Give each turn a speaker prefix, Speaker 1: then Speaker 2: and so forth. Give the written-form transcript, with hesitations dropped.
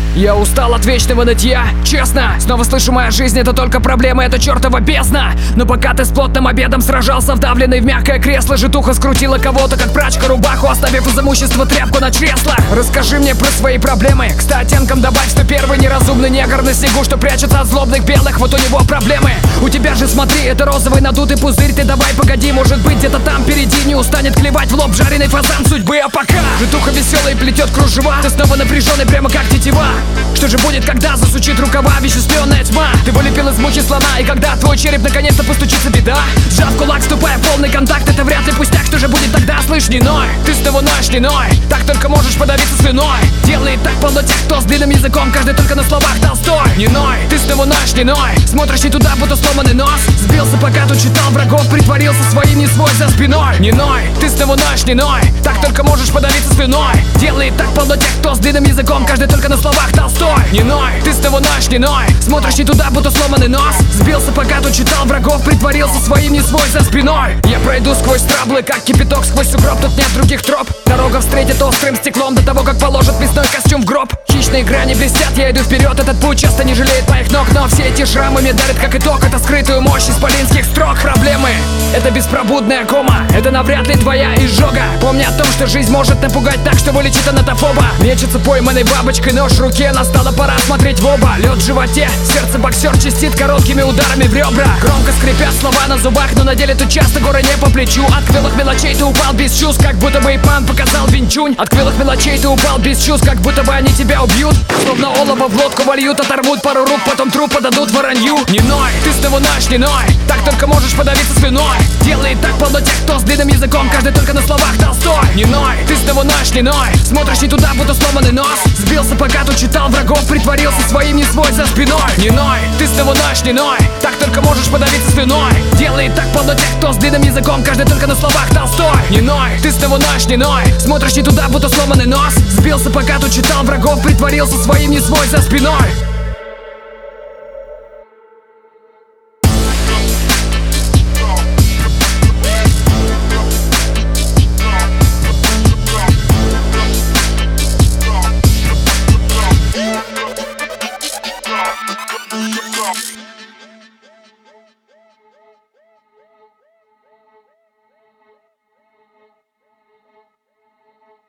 Speaker 1: Я устал от вечного нытья, честно. Снова слышу, моя жизнь это только проблема, это чертова бездна. Но пока ты с плотным обедом сражался, вдавленный в мягкое кресло, житуха скрутила кого-то, как прачка рубаху, оставив из имущества тряпку на чресло. Расскажи мне про свои проблемы, к 100 оттенкам добавь, что первый неразумный негр на снегу, что прячется от злобных белых, вот у него проблемы. У тебя же, смотри, это розовый надутый пузырь, ты давай погоди, может быть где-то там впереди не устанет клевать в лоб жареный фазан судьбы. А пока житуха веселая плетет кружева, ты снова напряженный прямо как тетива. Что же будет, когда засучит рукава вещественная тьма? Ты вылепил из мухи слона, и когда твой череп наконец-то постучится беда, сжав кулак, вступая в полный контакт, это вряд ли пустяк. Что же будет тогда, слышь, не ной? Ты снова ноешь, не ной, так только можешь подавиться слюной. Делает так полно тех, кто с длинным языком, каждый только на словах Толстой. Не ной, ты снова ноешь, не ной, смотришь не туда, будто сломанный нос. Сбился, пока тут читал врагов, притворился своим не свой за спиной. Не ной, ты снова ноешь, не ной, так только можешь подавиться слюной. Делает так полно тех, кто с длинным языком, каждый только на словах Толстой. Не ной, ты снова ноешь, не ной, смотришь не туда, будто сломанный нос. Сбился, пока тут читал врагов, притворился своим не свой за спиной. Я пройду сквозь траблы, как кипяток сквозь сугроб, тут нет других троп. Дорога встретит острым стеклом до того, как положат мясной костюм в гроб. Хищные грани блестят, я иду вперед, этот путь часто не жалеет моих ног. Но все эти шрамы мне дарят как итог, это скрытую мощь исполинских строк. Проблемы — это беспробудная кома, это навряд ли твоя изжога. Помни о том, что жизнь может напугать так, что вылечит анатофоба. Мечется пойманной бабочкой, нож в руке, настала пора смотреть в оба. Лед в животе, сердце боксер чистит короткими ударами в ребра. Громко скрипят слова на зубах, но на деле тут часто горы не по плечу. От квелых мелочей ты упал без чувств, как будто бы Ипан показал винчунь. От квелых мелочей ты упал без чувств, как будто бы они тебя убьют. Словно олово в лодку вольют, оторвут пару рук, потом труп подадут воронью. Не ной, ты снова ноешь, не ной, так только можешь подавиться слюной. Делает так полно тех, кто с длинным языком, каждый только на словах Толстой. Не ной, ты снова ноешь, не ной, смотришь не туда, будто сломанный нос. Сбился, пока тут читал врагов, притворился своим не свой за спиной. Не ной, ты снова ноешь, не ной, так только можешь подавиться слюной. Делает так полно тех, кто с длинным языком, каждый только на словах Толстой. Не ной, ты снова ноешь, не ной, смотришь не туда, будто сломанный нос. Сбился, пока тут читал врагов, притворился своим не свой за спиной.